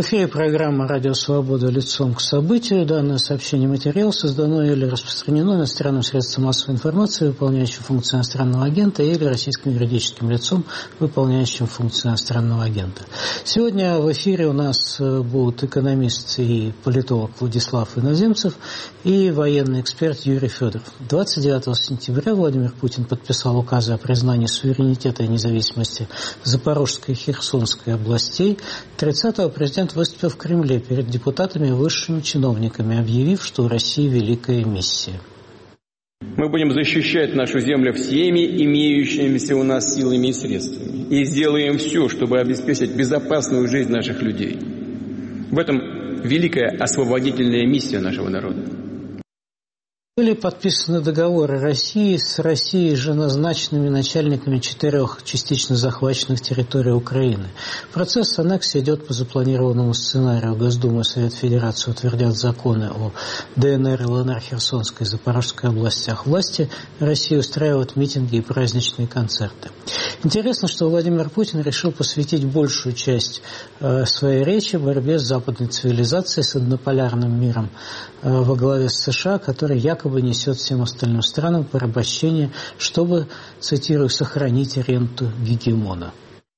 эфире программа «Радио Свобода. Лицом к событию». Данное сообщение материал создано или распространено иностранным средством массовой информации, выполняющим функцию иностранного агента, или российским юридическим лицом, выполняющим функцию иностранного агента. Сегодня в эфире у нас будут экономист и политолог Владислав Иноземцев и военный эксперт Юрий Федоров. 29 сентября Владимир Путин подписал указы о признании суверенитета и независимости Запорожской и Херсонской областей. 30-го президент выступил в Кремле перед депутатами и высшими чиновниками, объявив, что у России великая миссия. Мы будем защищать нашу землю всеми имеющимися у нас силами и средствами. И сделаем все, чтобы обеспечить безопасную жизнь наших людей. В этом великая освободительная миссия нашего народа. Были подписаны договоры России с Россией же назначенными начальниками 4 частично захваченных территорий Украины. Процесс аннексии идет по запланированному сценарию. Госдума и Совет Федерации утвердят законы о ДНР, ЛНР, Херсонской и Запорожской областях. Власти России устраивают митинги и праздничные концерты. Интересно, что Владимир Путин решил посвятить большую часть своей речи борьбе с западной цивилизацией, с однополярным миром во главе с США, который якобы несет всем остальным странам порабощение, чтобы, цитирую, сохранить ренту гегемона.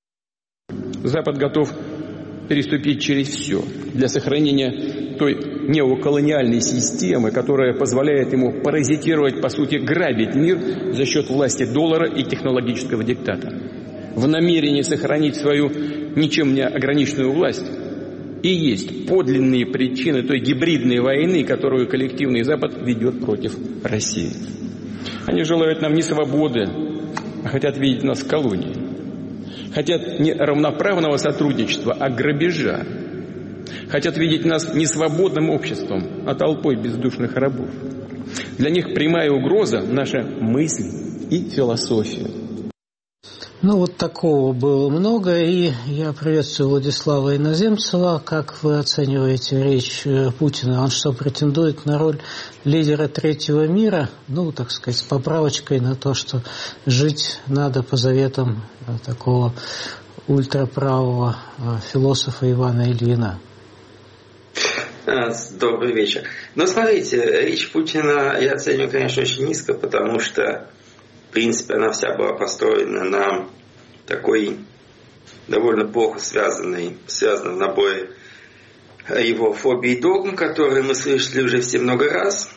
Запад готов переступить через все для сохранения той неоколониальной системы, которая позволяет ему паразитировать, по сути, грабить мир за счет власти доллара и технологического диктата. В намерении сохранить свою ничем не ограниченную власть и есть подлинные причины той гибридной войны, которую коллективный Запад ведет против России. Они желают нам не свободы, а хотят видеть нас в колонии. Хотят не равноправного сотрудничества, а грабежа. Хотят видеть нас не свободным обществом, а толпой бездушных рабов. Для них прямая угроза – наша мысль и философия. Ну, вот такого было много, и я приветствую Владислава Иноземцева. Как вы оцениваете речь Путина? Он что, претендует на роль лидера третьего мира? Ну, так сказать, с поправочкой на то, что жить надо по заветам такого ультраправого философа Ивана Ильина. Добрый вечер. Ну, смотрите, речь Путина я оцениваю, конечно, очень низко, потому что в принципе, она вся была построена на такой довольно плохо связанном наборе его фобий и догм, которые мы слышали уже все много раз.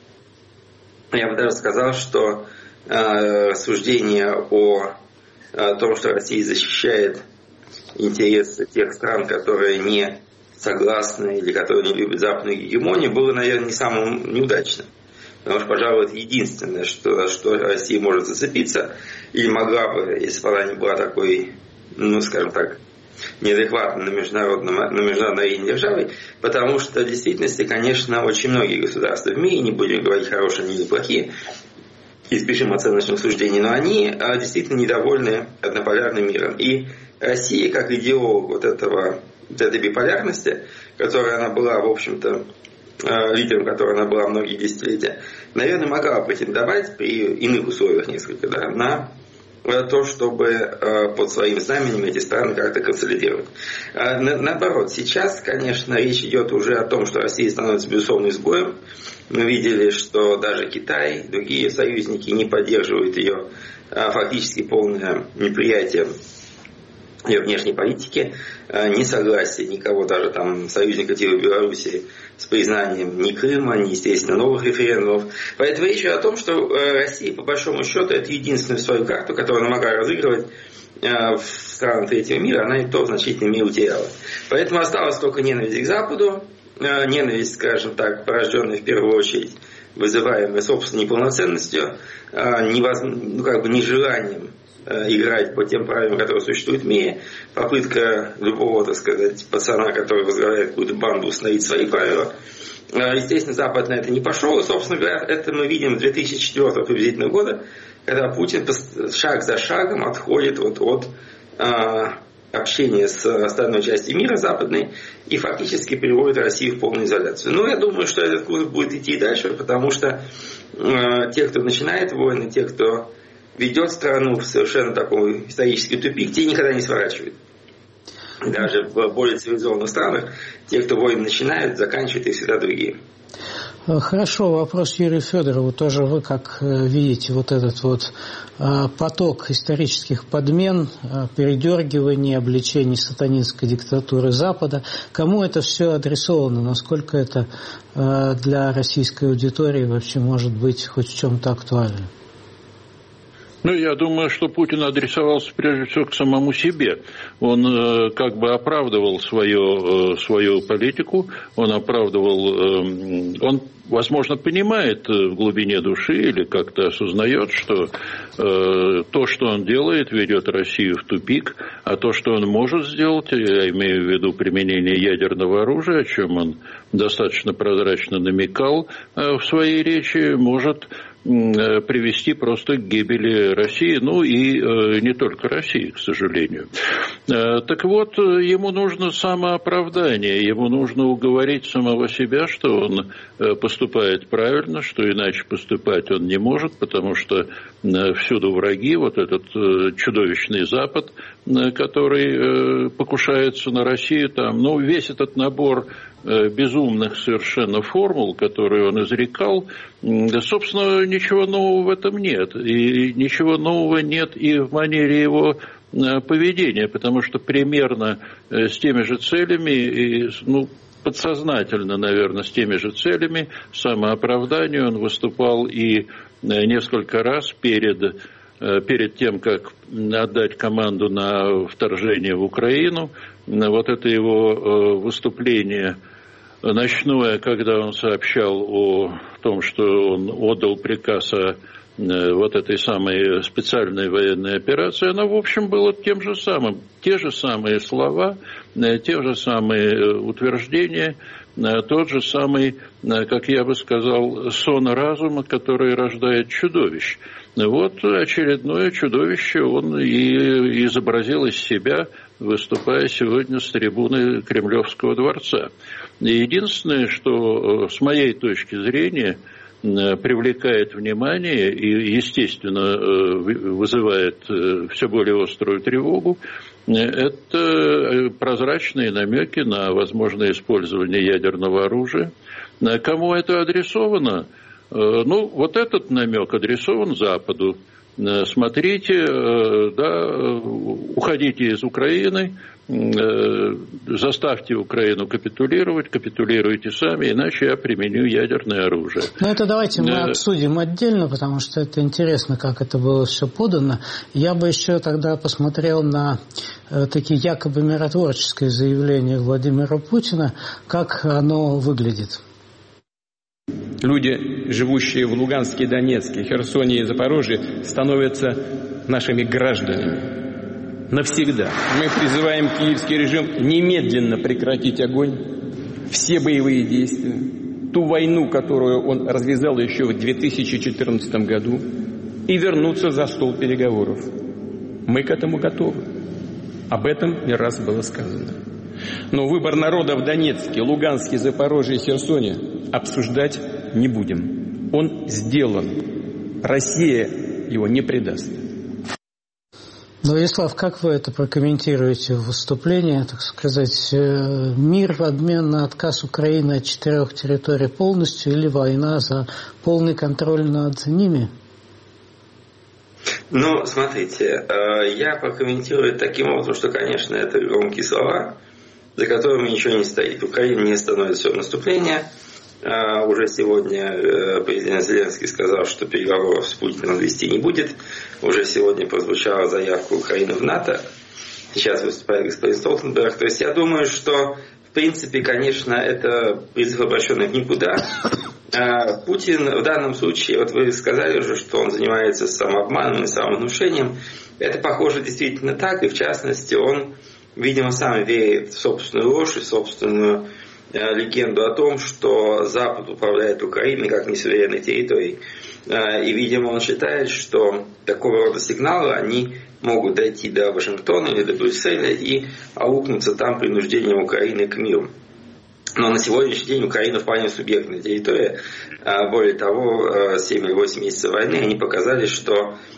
Я бы даже сказал, что рассуждение о том, что Россия защищает интересы тех стран, которые не согласны или которые не любят западную гегемонию, было, наверное, не самым неудачным. Потому что, пожалуй, это единственное, что Россия может зацепиться, или могла бы, если бы она не была такой, ну, скажем так, неадекватной на международной арене державой, потому что в действительности, конечно, очень многие государства в мире, не будем говорить хорошие или плохие, избежим оценочных суждений, но они действительно недовольны однополярным миром. И Россия, как идеолог вот этой биполярности, которая она была, в общем-то, лидером которой она была многие десятилетия, наверное, могла претендовать при иных условиях несколько, да, на то, чтобы под своим знаменем эти страны как-то консолидировать. Наоборот, сейчас, конечно, речь идет уже о том, что Россия становится безусловным изгоем. Мы видели, что даже Китай, другие союзники не поддерживают ее фактически полное неприятие ее внешней политики, несогласие никого, даже там союзника типа Белоруссии, с признанием ни Крыма, ни, естественно, новых референдумов. Поэтому речь идет о том, что Россия, по большому счету, это единственную свою карту, которую она могла разыгрывать в странах третьего мира, она и то в значительной мере утеряла. Поэтому осталась только ненависть к Западу, ненависть, скажем так, порожденная в первую очередь, вызываемая собственной неполноценностью, нежеланием играть по тем правилам, которые существуют в мире, попытка любого, так сказать, пацана, который возглавляет какую-то банду, установить свои правила. Естественно, Запад на это не пошел, и, собственно говоря, это мы видим с 2004 приблизительно года, когда Путин шаг за шагом отходит от общения с остальной частью мира западной и фактически приводит Россию в полную изоляцию. Но я думаю, что этот курс будет идти и дальше, потому что те, кто начинает войны, те, кто ведет страну в совершенно такой исторический тупик, те никогда не сворачивают. Даже в более цивилизованных странах те, кто войны начинают, заканчивают их всегда другие. Хорошо, вопрос Юрию Федорову. Тоже вы как видите вот этот вот поток исторических подмен, передергиваний, обличений сатанинской диктатуры Запада? Кому это все адресовано? Насколько это для российской аудитории вообще может быть хоть в чем-то актуально? Ну, я думаю, что Путин адресовался прежде всего к самому себе. Он как бы оправдывал свою политику, он возможно, понимает в глубине души или как-то осознает, что то, что он делает, ведет Россию в тупик, а то, что он может сделать, я имею в виду применение ядерного оружия, о чем он достаточно прозрачно намекал в своей речи, может привести просто к гибели России, ну и не только России, к сожалению. Так вот, ему нужно самооправдание, ему нужно уговорить самого себя, что он поступает правильно, что иначе поступать он не может, потому что всюду враги, вот этот чудовищный Запад, который покушается на Россию, там, ну, весь этот набор безумных совершенно формул, которые он изрекал, собственно, ничего нового в этом нет. И ничего нового нет и в манере его поведения, потому что примерно с теми же целями, подсознательно, наверное, с теми же целями самооправдания он выступал и несколько раз перед тем, как отдать команду на вторжение в Украину. Вот это его выступление ночное, когда он сообщал о том, что он отдал приказ о вот этой самой специальной военной операции, она, в общем, была тем же самым. Те же самые слова, те же самые утверждения, тот же самый, как я бы сказал, сон разума, который рождает чудовищ. Вот очередное чудовище он и изобразил из себя, выступая сегодня с трибуны Кремлевского дворца. И единственное, что с моей точки зрения привлекает внимание и, естественно, вызывает все более острую тревогу, это прозрачные намеки на возможное использование ядерного оружия. Кому это адресовано? Ну, вот этот намек адресован Западу. Смотрите, уходите из Украины, заставьте Украину капитулировать, капитулируйте сами, иначе я применю ядерное оружие. Ну, это давайте мы обсудим отдельно, потому что это интересно, как это было все подано. Я бы еще тогда посмотрел на такие якобы миротворческие заявления Владимира Путина, как оно выглядит. Люди, живущие в Луганске, Донецке, Херсоне и Запорожье, становятся нашими гражданами. Навсегда. Мы призываем киевский режим немедленно прекратить огонь, все боевые действия, ту войну, которую он развязал еще в 2014 году, и вернуться за стол переговоров. Мы к этому готовы. Об этом не раз было сказано. Но выбор народа в Донецке, Луганске, Запорожье и Херсоне обсуждать не будем. Он сделан. Россия его не предаст. Владислав, как вы это прокомментируете в выступлении, так сказать, мир в обмен на отказ Украины от 4 территорий полностью или война за полный контроль над ними? Ну, смотрите, я прокомментирую таким образом, что, конечно, это громкие слова, за которыми ничего не стоит. Украина не остановит все наступление. Уже сегодня президент Зеленский сказал, что переговоров с Путиным вести не будет. Уже сегодня прозвучала заявка Украины в НАТО. Сейчас выступает господин Столтенберг. То есть я думаю, что в принципе, конечно, это призыв, обращенный в никуда. Путин в данном случае, вот вы сказали уже, что он занимается самообманом и самовнушением. Это похоже действительно так. И в частности, он, видимо, сам верит в собственную ложь и собственную легенду о том, что Запад управляет Украиной как несуверенной территорией. И, видимо, он считает, что такого рода сигналы, они могут дойти до Вашингтона или до Брюсселя и аукнуться там принуждением Украины к миру. Но на сегодняшний день Украина вполне субъектная территория. Более того, 7 или 8 месяцев войны они показали, что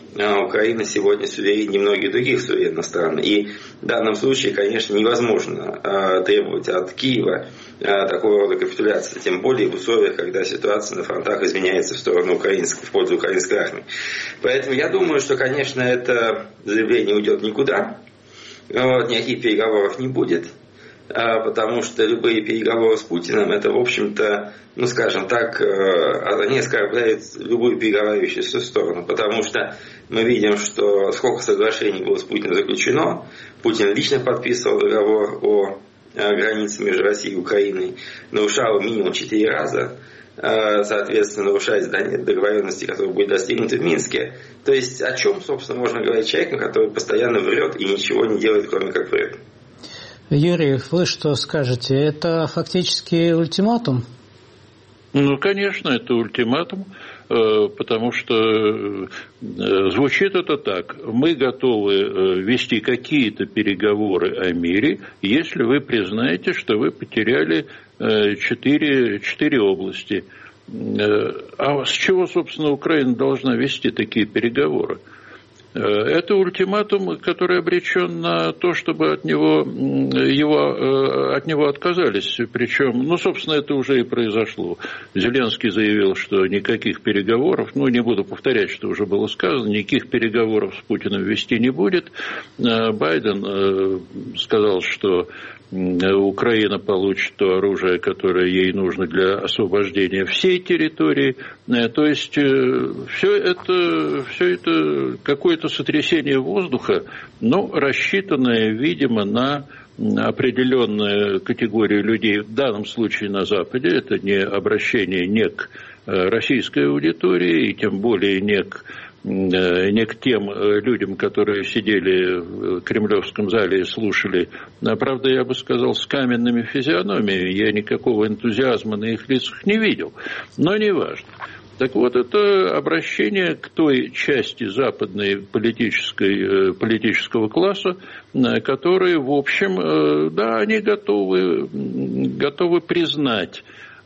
Украина сегодня сувереннее многих других суверенных стран. И в данном случае, конечно, невозможно требовать от Киева такого рода капитуляции, тем более в условиях, когда ситуация на фронтах изменяется в сторону в пользу украинской армии. Поэтому я думаю, что, конечно, это заявление уйдет никуда, никаких переговоров не будет. Потому что любые переговоры с Путиным, это, в общем-то, скажем так, они оскорбляют любую переговаривающуюся сторону. Потому что мы видим, что сколько соглашений было с Путиным заключено. Путин лично подписывал договор о границе между Россией и Украиной. Нарушал минимум 4 раза. Соответственно, нарушать договоренности, которые были достигнуты в Минске. То есть, о чем, собственно, можно говорить человеку, который постоянно врет и ничего не делает, кроме как врет. Юрий, вы что скажете? Это фактически ультиматум? Конечно, это ультиматум, потому что звучит это так. Мы готовы вести какие-то переговоры о мире, если вы признаете, что вы потеряли 4 области. А с чего, собственно, Украина должна вести такие переговоры? Это ультиматум, который обречен на то, чтобы от него отказались. Причем, собственно, это уже и произошло. Зеленский заявил, что никаких переговоров, не буду повторять, что уже было сказано, никаких переговоров с Путиным вести не будет. Байден сказал, что Украина получит то оружие, которое ей нужно для освобождения всей территории. То есть все это какое-то сотрясение воздуха, но рассчитанное, видимо, на определенную категорию людей, в данном случае на Западе. Это не обращение не к российской аудитории, и тем более не к тем людям, которые сидели в Кремлевском зале и слушали. Правда, я бы сказал, с каменными физиономиями. Я никакого энтузиазма на их лицах не видел. Но не важно. Так вот, это обращение к той части западной политического класса, которые, в общем, они готовы признать,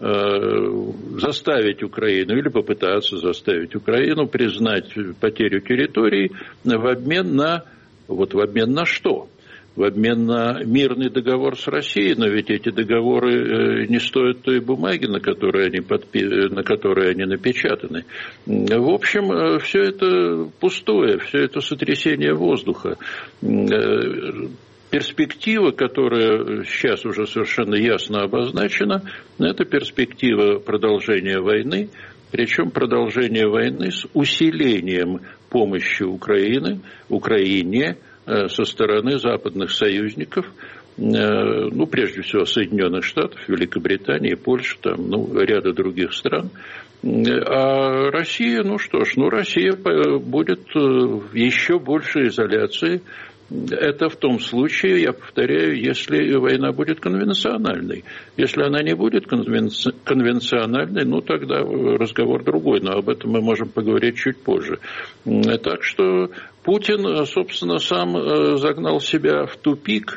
заставить Украину или попытаться заставить Украину признать потерю территорий в обмен на что? В обмен на мирный договор с Россией, но ведь эти договоры не стоят той бумаги, на которой они напечатаны. В общем, все это пустое, все это сотрясение воздуха. Перспектива, которая сейчас уже совершенно ясно обозначена, это перспектива продолжения войны, причем продолжения войны с усилением помощи Украине со стороны западных союзников, прежде всего Соединенных Штатов, Великобритании, Польши, ряда других стран. А Россия, Россия будет в еще большей изоляции. Это в том случае, я повторяю, если война будет конвенциональной. Если она не будет конвенциональной, тогда разговор другой, но об этом мы можем поговорить чуть позже. Так что Путин, собственно, сам загнал себя в тупик,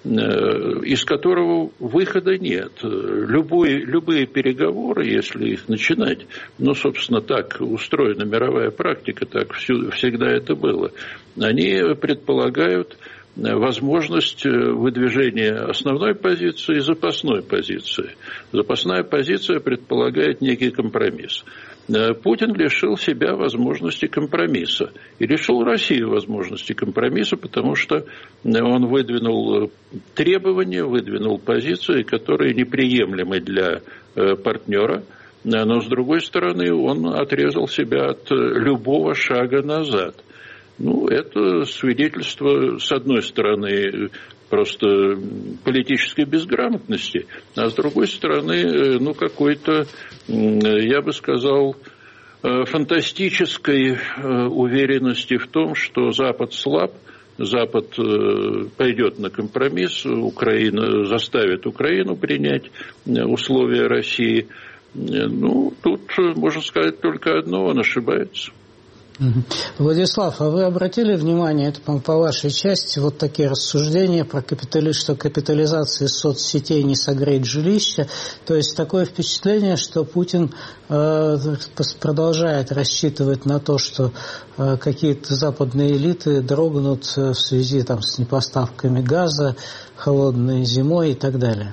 из которого выхода нет. Любые переговоры, если их начинать, собственно, так устроена мировая практика, так всегда это было, они предполагают возможность выдвижения основной позиции и запасной позиции. Запасная позиция предполагает некий компромисс. Путин лишил себя возможности компромисса и лишил Россию возможности компромисса, потому что он выдвинул требования, выдвинул позиции, которые неприемлемы для партнера, но, с другой стороны, он отрезал себя от любого шага назад. Это свидетельство, с одной стороны, просто политической безграмотности, а с другой стороны, какой-то, я бы сказал, фантастической уверенности в том, что Запад слаб, Запад пойдет на компромисс, Украина заставит Украину принять условия России. Тут можно сказать только одно: он ошибается. Владислав, а вы обратили внимание, это по вашей части, вот такие рассуждения про что капитализация соцсетей не согреет жилища, то есть такое впечатление, что Путин продолжает рассчитывать на то, что какие-то западные элиты дрогнут в связи с непоставками газа, холодной зимой и так далее.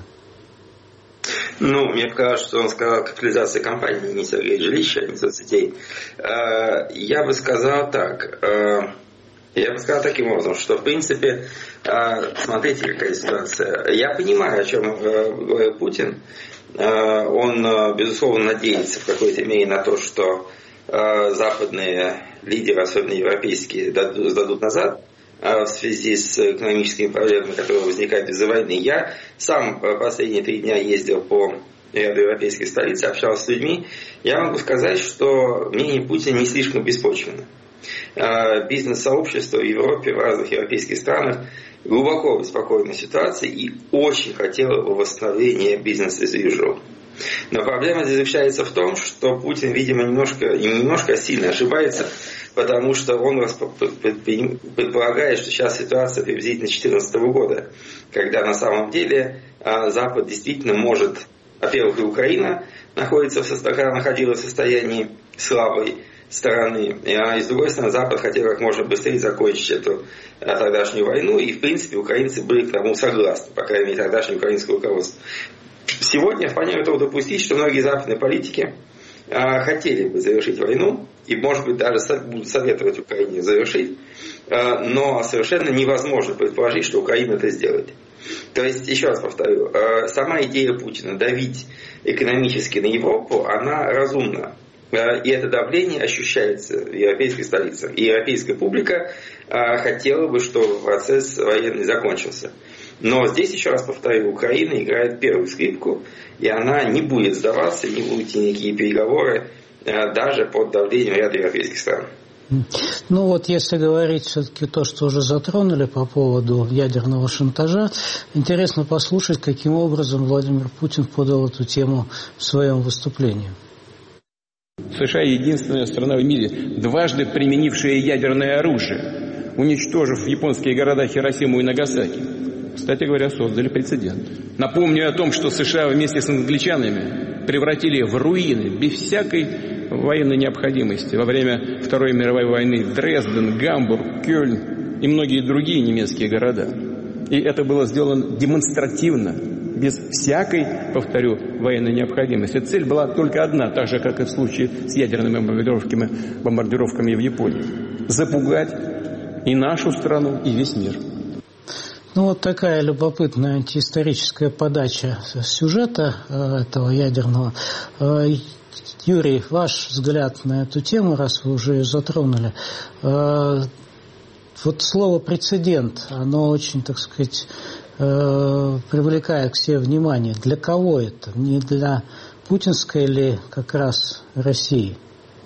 Мне кажется, что он сказал, капитализация компании не согреет жилища, а не соцсетей. Я бы сказал так. Я бы сказал таким образом, что в принципе, смотрите, какая ситуация. Я понимаю, о чем говорит Путин. Он, безусловно, надеется в какой-то мере на то, что западные лидеры, особенно европейские, сдадут назад в связи с экономическими проблемами, которые возникают из-за войны. Я сам последние 3 дня ездил по ряду европейских столиц, общался с людьми. Я могу сказать, что мнение Путина не слишком беспочвенно. Бизнес-сообщество в Европе, в разных европейских странах глубоко обеспокоено ситуацией и очень хотело восстановления бизнеса as usual. Но проблема заключается в том, что Путин, видимо, немножко, а сильно ошибается, потому что он предполагает, что сейчас ситуация приблизительно 2014 года, когда на самом деле Запад действительно может, во-первых, и Украина находилась в состоянии слабой стороны, и с другой стороны Запад хотел как можно быстрее закончить эту тогдашнюю войну, и в принципе украинцы были к тому согласны, по крайней мере тогдашнее украинское руководство. Сегодня вполне готов допустить, что многие западные политики хотели бы завершить войну, и, может быть, даже будут советовать Украине завершить, но совершенно невозможно предположить, что Украина это сделает. То есть, еще раз повторю, сама идея Путина давить экономически на Европу, она разумна. И это давление ощущается в европейской столице. И европейская публика хотела бы, чтобы процесс военный закончился. Но здесь, еще раз повторю, Украина играет первую скрипку, и она не будет сдаваться, не будут идти никакие переговоры, даже под давлением ряда европейских стран. Если говорить все-таки то, что уже затронули по поводу ядерного шантажа, интересно послушать, каким образом Владимир Путин подал эту тему в своем выступлении. США единственная страна в мире, дважды применившая ядерное оружие, уничтожив японские города Хиросиму и Нагасаки. Кстати говоря, создали прецедент. Напомню о том, что США вместе с англичанами превратили в руины без всякой военной необходимости во время Второй мировой войны Дрезден, Гамбург, Кёльн и многие другие немецкие города. И это было сделано демонстративно, без всякой, повторю, военной необходимости. Цель была только одна, так же, как и в случае с ядерными бомбардировками в Японии. Запугать и нашу страну, и весь мир. Такая любопытная антиисторическая подача сюжета этого ядерного. Юрий, ваш взгляд на эту тему, раз вы уже ее затронули. Слово «прецедент», оно очень, привлекает к себе внимание. Для кого это? Не для путинской ли как раз России?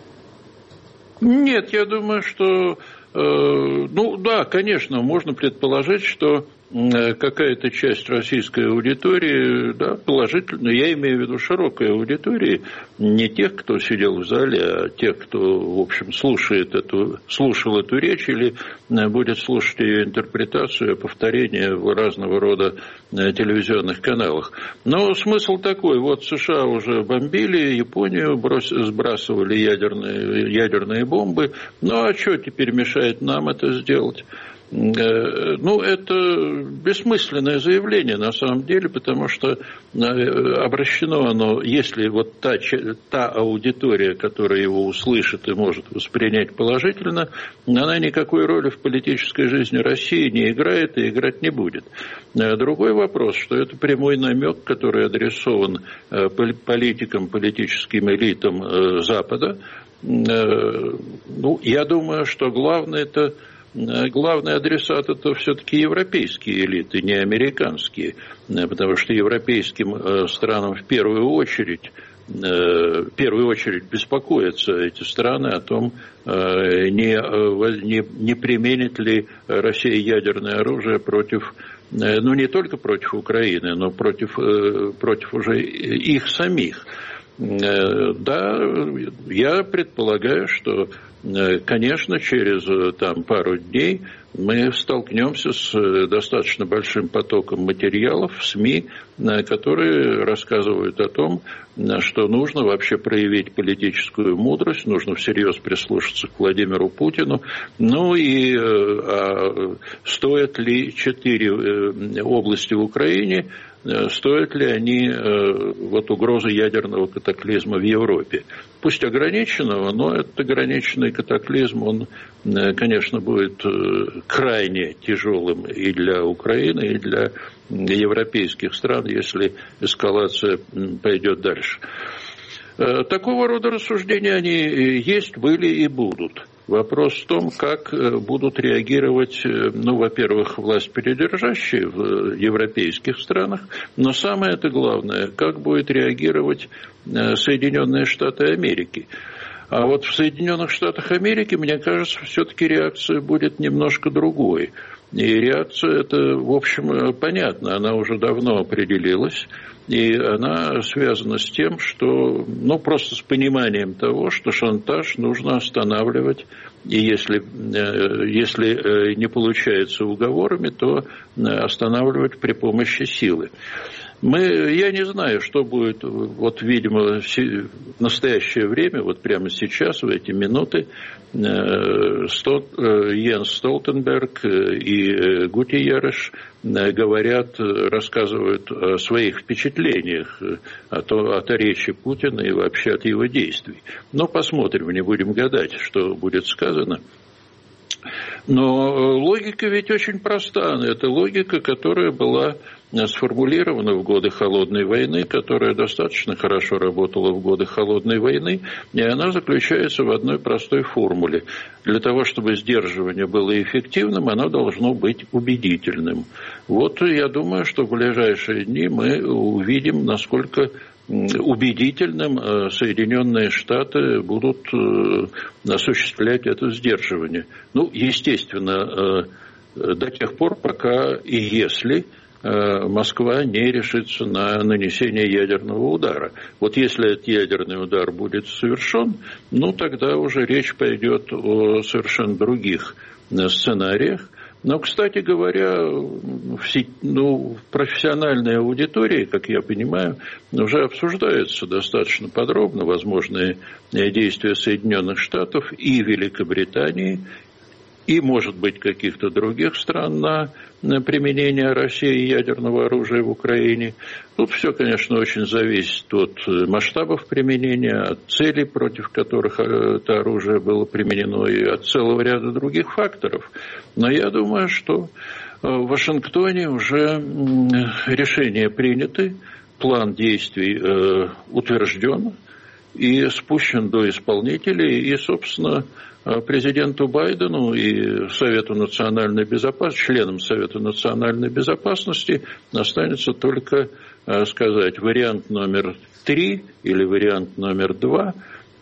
Нет, я думаю, что... да, конечно, можно предположить, что какая-то часть российской аудитории, да, положительно, я имею в виду широкой аудитории, не тех, кто сидел в зале, а тех, кто, в общем, слушал эту речь или будет слушать ее интерпретацию, повторение в разного рода телевизионных каналах. Но смысл такой, США уже бомбили Японию, сбрасывали ядерные бомбы, а что теперь мешает нам это сделать? Это бессмысленное заявление на самом деле, потому что обращено оно, если та аудитория, которая его услышит и может воспринять положительно, она никакой роли в политической жизни России не играет и играть не будет. Другой вопрос, что это прямой намек, который адресован политикам, политическим элитам Запада. Я думаю, что главный адресат это все-таки европейские элиты, не американские, потому что европейским странам в первую очередь беспокоятся эти страны о том, не применит ли Россия ядерное оружие против, не только против Украины, но против уже их самих. Да, я предполагаю, что, конечно, через пару дней мы столкнемся с достаточно большим потоком материалов в СМИ, которые рассказывают о том, что нужно вообще проявить политическую мудрость, нужно всерьез прислушаться к Владимиру Путину. Ну и стоят ли 4 области в Украине, стоят ли они угрозы ядерного катаклизма в Европе. Пусть ограниченного, но этот ограниченный катаклизм, он, конечно, будет крайне тяжелым и для Украины, и для европейских стран, если эскалация пойдет дальше. Такого рода рассуждения они есть, были и будут. Вопрос в том, как будут реагировать, во-первых, власть придержащие в европейских странах, но самое это главное, как будет реагировать Соединенные Штаты Америки. А вот в Соединенных Штатах Америки, мне кажется, все-таки реакция будет немножко другой. И реакция эта, в общем, понятна, она уже давно определилась, и она связана с тем, что, просто с пониманием того, что шантаж нужно останавливать, и если не получается уговорами, то останавливать при помощи силы. Я не знаю, что будет, видимо, в настоящее время, прямо сейчас, в эти минуты, Йенс Столтенберг и Гутиерреш рассказывают о своих впечатлениях от речи Путина и вообще от его действий. Но посмотрим, не будем гадать, что будет сказано. Но логика ведь очень проста. Это логика, которая была сформулирована в годы Холодной войны, которая достаточно хорошо работала в годы Холодной войны, и она заключается в одной простой формуле. Для того, чтобы сдерживание было эффективным, оно должно быть убедительным. Я думаю, что в ближайшие дни мы увидим, насколько убедительным Соединенные Штаты будут осуществлять это сдерживание. Естественно, до тех пор, пока и если Москва не решится на нанесение ядерного удара. Если этот ядерный удар будет совершен, тогда уже речь пойдет о совершенно других сценариях. Но, кстати говоря, в профессиональной аудитории, как я понимаю, уже обсуждаются достаточно подробно возможные действия Соединенных Штатов и Великобритании, и, может быть, каких-то других стран на применение России ядерного оружия в Украине. Тут все, конечно, очень зависит от масштабов применения, от целей, против которых это оружие было применено, и от целого ряда других факторов. Но я думаю, что в Вашингтоне уже решения приняты, план действий утвержден и спущен до исполнителей, и, собственно, президенту Байдену и Совету национальной безопасности, членам Совета национальной безопасности останется только сказать вариант номер 3 или вариант номер 2.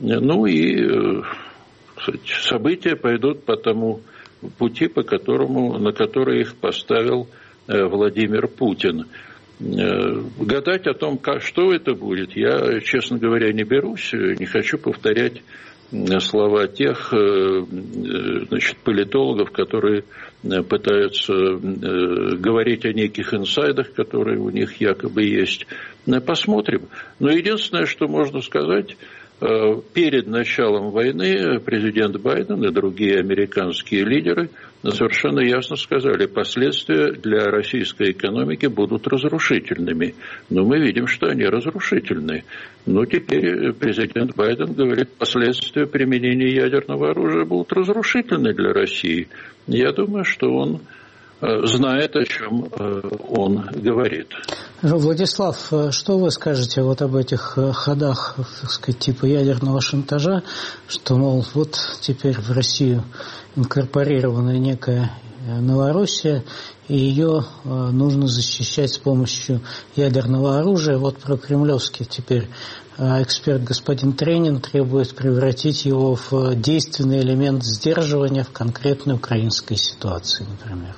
События пойдут по тому пути, на который их поставил Владимир Путин. Гадать о том, что это будет, я, честно говоря, не берусь, не хочу повторять слова тех политологов, которые пытаются говорить о неких инсайдах, которые у них якобы есть. Посмотрим. Но единственное, что можно сказать, перед началом войны президент Байден и другие американские лидеры совершенно ясно сказали, последствия для российской экономики будут разрушительными. Но мы видим, что они разрушительны. Теперь президент Байден говорит, последствия применения ядерного оружия будут разрушительны для России. Я думаю, что он знает, о чем он говорит. Владислав, что вы скажете об этих ходах, так сказать, типа ядерного шантажа, что, теперь в Россию инкорпорирована некая Новороссия, и ее нужно защищать с помощью ядерного оружия. Про кремлевский теперь эксперт господин Тренин требует превратить его в действенный элемент сдерживания в конкретной украинской ситуации, например.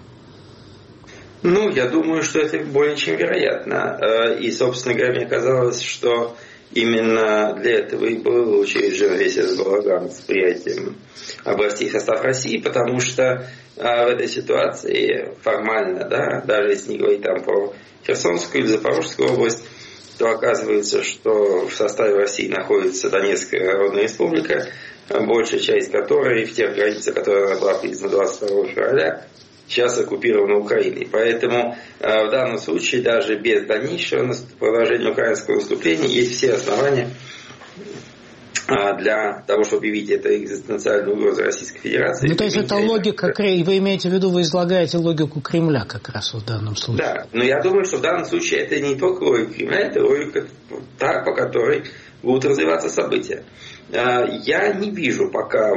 Я думаю, что это более чем вероятно. И, собственно говоря, мне казалось, что Именно для этого и был учрежден весь этот балаган с приятием областей в состав России, потому что в этой ситуации формально, да, даже если не говорить там про Херсонскую или Запорожскую область, то оказывается, что в составе России находится Донецкая Народная Республика, большая часть которой в тех границах, которые была признана 22 февраля, сейчас оккупирована Украиной. Поэтому в данном случае даже без дальнейшего продолжения украинского наступления есть все основания для того, чтобы объявить это экзистенциальной угрозой Российской Федерации. Ну, то есть это логика, вы имеете в виду, вы излагаете логику Кремля как раз в данном случае. Да, но я думаю, что в данном случае это не только логика Кремля, это логика та, по которой будут развиваться события. Я не вижу пока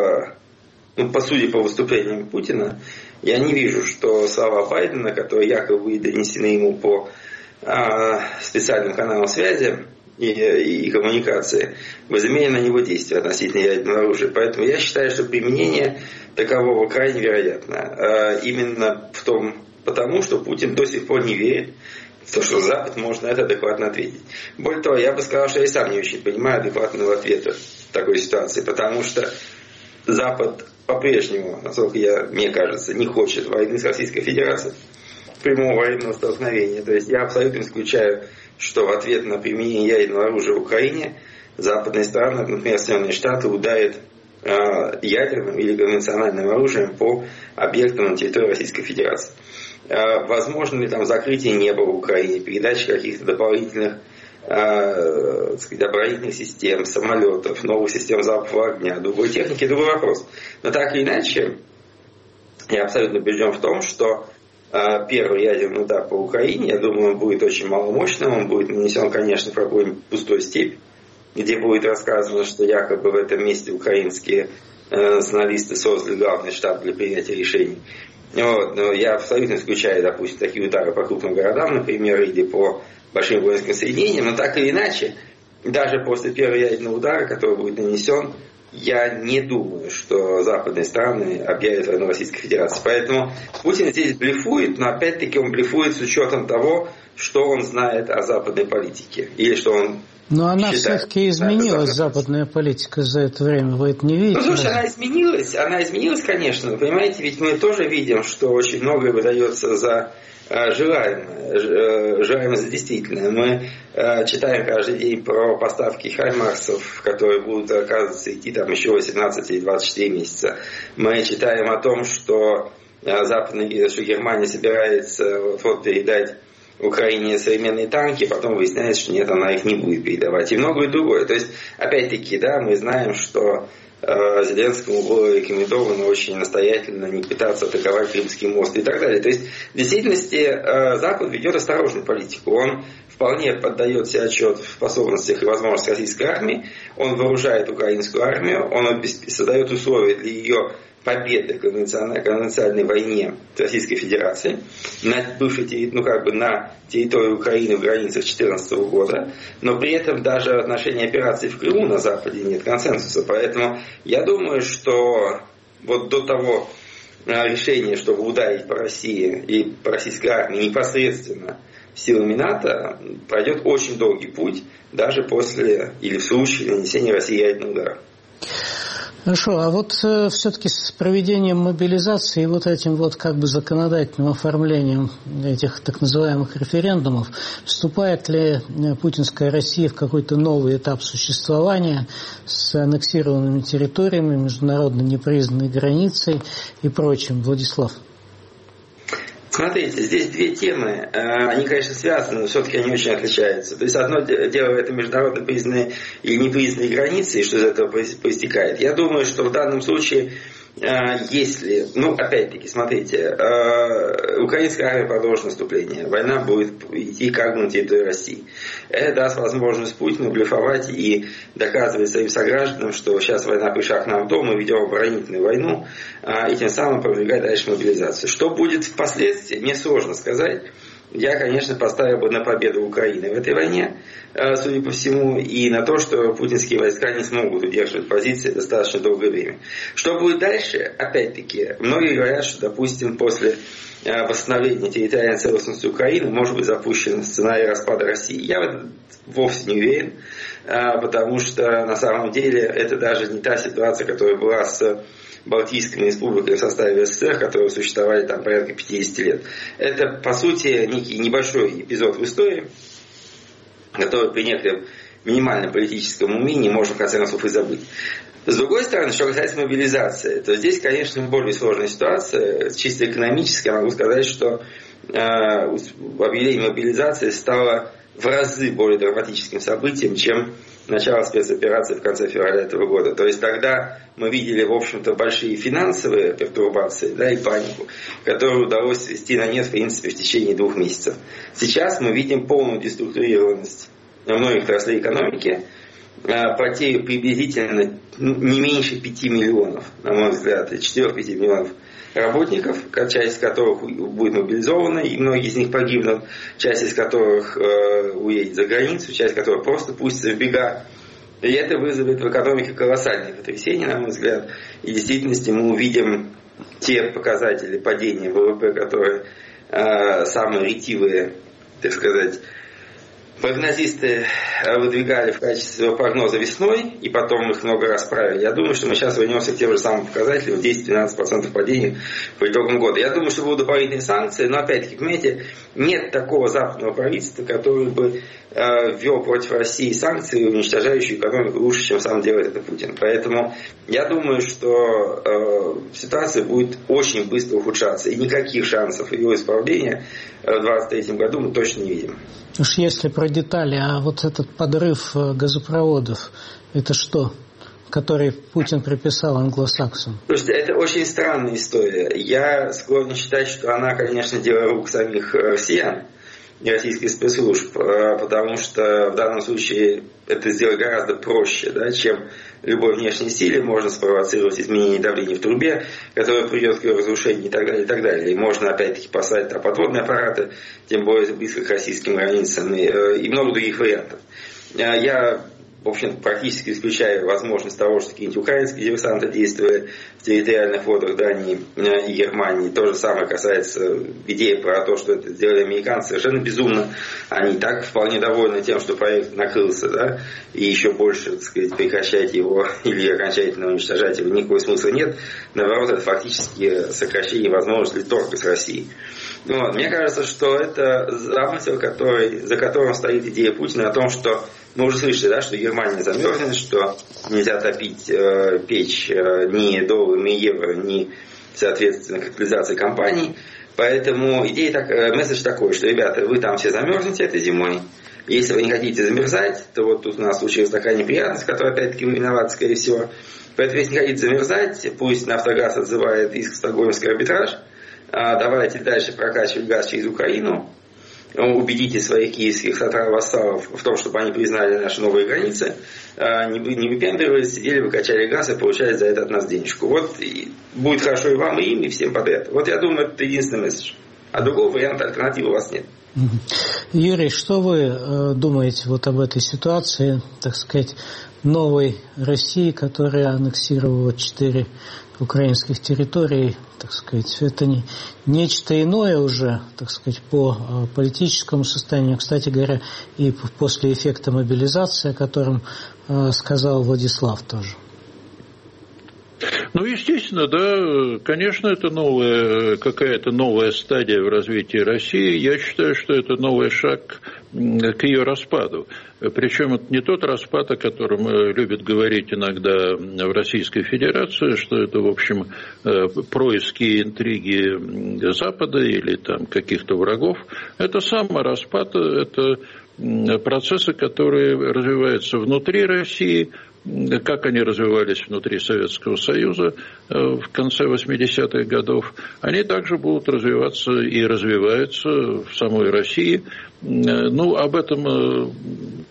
судя по выступлениям Путина, я не вижу, что слова Байдена, которые якобы донесены ему по специальным каналам связи и коммуникации, возымели на него действия относительно ядерного оружия. Поэтому я считаю, что применение такового крайне вероятно. Именно потому, что Путин до сих пор не верит в то, что Запад может на это адекватно ответить. Более того, я бы сказал, что я сам не очень понимаю адекватного ответа в такой ситуации, потому что Запад по-прежнему, насколько мне кажется, не хочет войны с Российской Федерацией, прямого военного столкновения. То есть я абсолютно исключаю, что в ответ на применение ядерного оружия в Украине западные страны, например, Соединенные Штаты, ударят ядерным или конвенциональным оружием по объектам на территории Российской Федерации. Возможно ли там закрытие неба в Украине, передача каких-то дополнительных оборонительных систем, самолетов, новых систем залпового огня, другой техники, другой вопрос. Но так или иначе, я абсолютно убежден в том, что первый ядерный удар по Украине, я думаю, он будет очень маломощным, он будет нанесен, конечно, в какую-нибудь пустую степь, где будет рассказано, что якобы в этом месте украинские националисты создали главный штаб для принятия решений. Но я абсолютно исключаю, допустим, такие удары по крупным городам, например, или по большим воинским соединениям, но так или иначе, даже после первого ядерного удара, который будет нанесен, я не думаю, что западные страны объявят войну Российской Федерации. Поэтому Путин здесь блефует, но опять-таки он блефует с учетом того, что он знает о западной политике. Или что он Но она все-таки изменилась, западная политика, за это время. Вы это не видите? Ну, слушай, она изменилась, конечно. Понимаете, ведь мы тоже видим, что очень многое выдается за желаемое за действительное. Мы читаем каждый день про поставки хаймарсов, которые будут, оказывается, идти там еще 18 или 24 месяца. Мы читаем о том, что что Германия собирается вот передать Украине современные танки, потом выясняется, что нет, она их не будет передавать. И многое другое. То есть, опять-таки, да, мы знаем, что Зеленскому было рекомендовано очень настоятельно не пытаться атаковать Крымский мост и так далее. То есть, в действительности, Запад ведет осторожную политику. Он вполне поддает себе отчет в способностях и возможностях российской армии. Он вооружает украинскую армию, он создает условия для ее победы в конвенциональной войне Российской Федерации на территории Украины в границах 2014 года, но при этом даже в отношении операций в Крыму на Западе нет консенсуса. Поэтому я думаю, что вот до того решения, чтобы ударить по России и по российской армии непосредственно силами НАТО, пройдет очень долгий путь, даже после или в случае нанесения России ядерного удара. Хорошо, а вот все-таки с проведением мобилизации и вот этим вот как бы законодательным оформлением этих так называемых референдумов, вступает ли путинская Россия в какой-то новый этап существования с аннексированными территориями, международно непризнанной границей и прочим? Владислав. Смотрите, здесь две темы, они, конечно, связаны, но все-таки они очень отличаются. То есть одно дело это международно признанные или непризнанные границы, и что из этого проистекает. Я думаю, что в данном случае, если, опять-таки, смотрите, украинская армия продолжит наступление, война будет идти как бы на территории России. Это даст возможность Путину блефовать и доказывать своим согражданам, что сейчас война пришла к нам в дом, мы ведем оборонительную войну, и тем самым продвигать дальше мобилизацию. Что будет впоследствии, мне сложно сказать. я, конечно, поставил бы на победу Украины в этой войне, судя по всему, и на то, что путинские войска не смогут удерживать позиции достаточно долгое время. Что будет дальше? Опять-таки, многие говорят, что, допустим, после восстановления территориальной целостности Украины может быть запущен сценарий распада России. Я в это вовсе не уверен, потому что на самом деле это даже не та ситуация, которая была с Балтийскими республиками в составе СССР, которые существовали там порядка 50 лет. Это, по сути, некий небольшой эпизод в истории, который при некотором минимальном политическом умении можно, в конце концов, и забыть. С другой стороны, что касается мобилизации, то здесь, конечно, более сложная ситуация. Чисто экономически я могу сказать, что объявление мобилизации стало в разы более драматическим событием, чем начало спецоперации в конце февраля этого года. То есть тогда мы видели, в общем-то, большие финансовые пертурбации, да, и панику, которую удалось свести на нет, в принципе, в течение 2 месяцев. Сейчас мы видим полную деструктурированность многих отраслей экономики, потери приблизительно не меньше 5 миллионов, на мой взгляд, 4-5 миллионов работников, часть из которых будет мобилизована, и многие из них погибнут, часть из которых уедет за границу, часть которых просто пустится в бега. И это вызовет в экономике колоссальные потрясения, на мой взгляд. И в действительности мы увидим те показатели падения ВВП, которые самые ретивые, так сказать, прогнозисты выдвигали в качестве своего прогноза весной, и потом их много раз правили. Я думаю, что мы сейчас вернемся к тем же самым показателям, 10-12% падения по итогам года. Я думаю, что будут дополнительные санкции, но опять-таки, понимаете, нет такого западного правительства, которое бы ввел против России санкции, уничтожающие экономику лучше, чем сам делает это Путин. Поэтому я думаю, что ситуация будет очень быстро ухудшаться, и никаких шансов ее исправления в 2023 году мы точно не видим. Уж если про детали, а вот этот подрыв газопроводов, это что, который Путин приписал англосаксам? Слушайте, это очень странная история. Я склонен считать, что она, конечно, дело рук самих россиян и российских спецслужб, потому что в данном случае это сделать гораздо проще, да, чем любой внешней силе. Можно спровоцировать изменение давления в трубе, которое приведет к ее разрушению и так далее, и так далее. И можно опять-таки послать там подводные аппараты, тем более близко к российским границам, и много других вариантов. Я, в общем, практически исключаю возможность того, что какие-нибудь украинские диверсанты действовали в территориальных водах Дании и Германии. То же самое касается идеи про то, что это сделали американцы, совершенно безумно. Они так вполне довольны тем, что проект накрылся, да, и еще больше, так сказать, прекращать его или окончательно уничтожать его никакого смысла нет. Наоборот, это фактически сокращение возможностей торга с Россией. Вот. Мне кажется, что это замысел, за которым стоит идея Путина о том, что мы уже слышали, да, что Германия замерзнет, что нельзя топить печь ни долларами, ни евро, ни, соответственно, капитализацией компаний. Поэтому месседж такой, что, ребята, вы там все замерзнете этой зимой. Если вы не хотите замерзать, то вот тут у нас случилась такая неприятность, которая, опять-таки, вы виноваты, скорее всего. Поэтому, если не хотите замерзать, пусть «Нафтогаз» отзывает иск в Стокгольмский арбитраж. Давайте дальше прокачивать газ через Украину. Убедите своих киевских вассалов в том, чтобы они признали наши новые границы, не выпендривались, сидели, выкачали газ и получали за это от нас денежку. Вот и будет хорошо и вам, и им, и всем подряд. Вот я думаю, это единственный месседж. А другого варианта, альтернативы у вас нет. Юрий, что вы думаете вот об этой ситуации, так сказать, новой России, которая аннексировала 4 украинских территорий, так сказать, это не нечто иное уже, так сказать, по политическому состоянию, кстати говоря, и после эффекта мобилизации, о котором сказал Владислав тоже. Ну, естественно, да, конечно, это какая-то новая стадия в развитии России. Я считаю, что это новый шаг к ее распаду. Причем это не тот распад, о котором любят говорить иногда в Российской Федерации, что это, в общем, происки и интриги Запада или там каких-то врагов. Это самораспад, это процессы, которые развиваются внутри России, как они развивались внутри Советского Союза в конце 80-х годов, они также будут развиваться и развиваются в самой России. Ну, об этом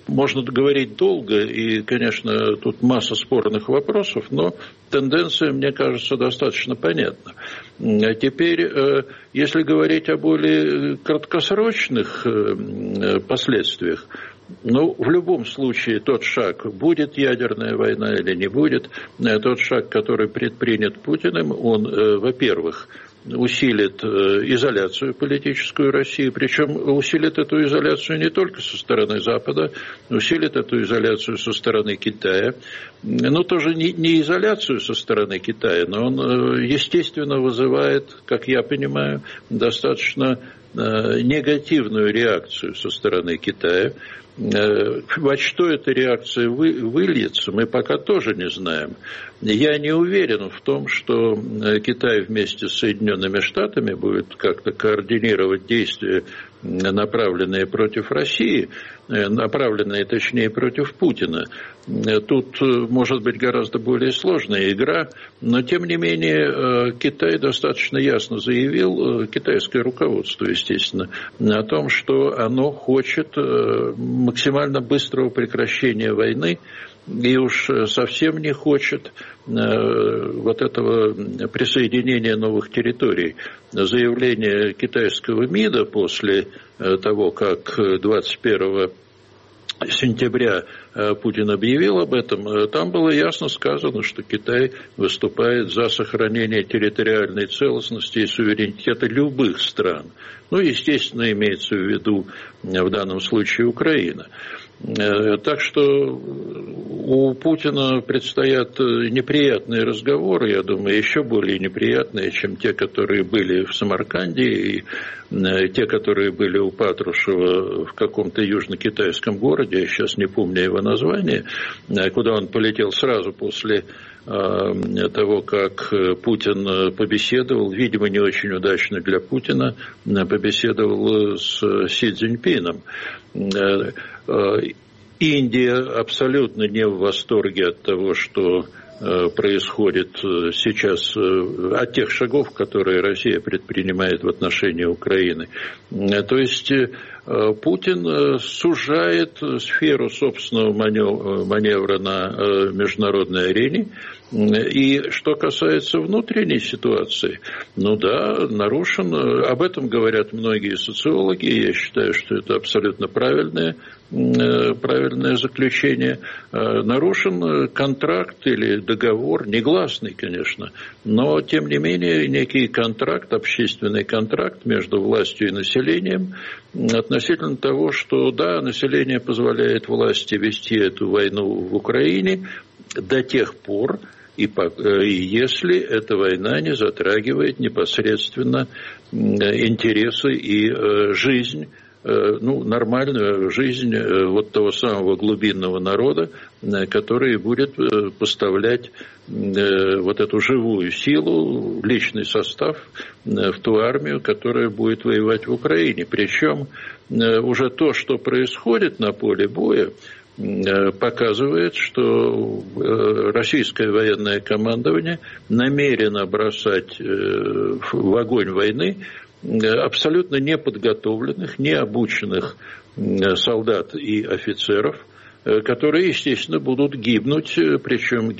можно говорить долго, и, конечно, тут масса спорных вопросов, но тенденция, мне кажется, достаточно понятна. Теперь, если говорить о более краткосрочных последствиях, ну, в любом случае, тот шаг, будет ядерная война или не будет, тот шаг, который предпринят Путиным, он, во-первых, усилит изоляцию политическую России, причем усилит эту изоляцию не только со стороны Запада, усилит эту изоляцию со стороны Китая, но тоже не изоляцию со стороны Китая, но он, естественно, вызывает, как я понимаю, достаточно негативную реакцию со стороны Китая. Во что эта реакция выльется, мы пока тоже не знаем. Я не уверен в том, что Китай вместе с Соединенными Штатами будет как-то координировать действия, направленные против России, направленные, точнее, против Путина. Тут может быть гораздо более сложная игра, но, тем не менее, Китай достаточно ясно заявил, китайское руководство, естественно, о том, что оно хочет максимально быстрого прекращения войны, и уж совсем не хочет вот этого присоединения новых территорий. Заявление китайского МИДа после того, как 21 сентября Путин объявил об этом, там было ясно сказано, что Китай выступает за сохранение территориальной целостности и суверенитета любых стран. Ну, естественно, имеется в виду в данном случае Украина. Так что у Путина предстоят неприятные разговоры, я думаю, еще более неприятные, чем те, которые были в Самарканде, и те, которые были у Патрушева в каком-то южно-китайском городе, я сейчас не помню его название, куда он полетел сразу после того, как Путин побеседовал, видимо, не очень удачно для Путина, побеседовал с Си Цзиньпином. Индия абсолютно не в восторге от того, что происходит сейчас, от тех шагов, которые Россия предпринимает в отношении Украины. То есть Путин сужает сферу собственного маневра на международной арене. И что касается внутренней ситуации, ну да, нарушен, об этом говорят многие социологи, я считаю, что это абсолютно правильное заключение, нарушен контракт или договор, негласный, конечно, но, тем не менее, некий контракт, общественный контракт между властью и населением относительно того, что, да, население позволяет власти вести эту войну в Украине до тех пор, и если эта война не затрагивает непосредственно интересы и жизнь, нормальную жизнь вот того самого глубинного народа, который будет поставлять вот эту живую силу, личный состав в ту армию, которая будет воевать в Украине. Причем уже то, что происходит на поле боя, показывает, что российское военное командование намерено бросать в огонь войны абсолютно неподготовленных, необученных солдат и офицеров, которые, естественно, будут гибнуть, причем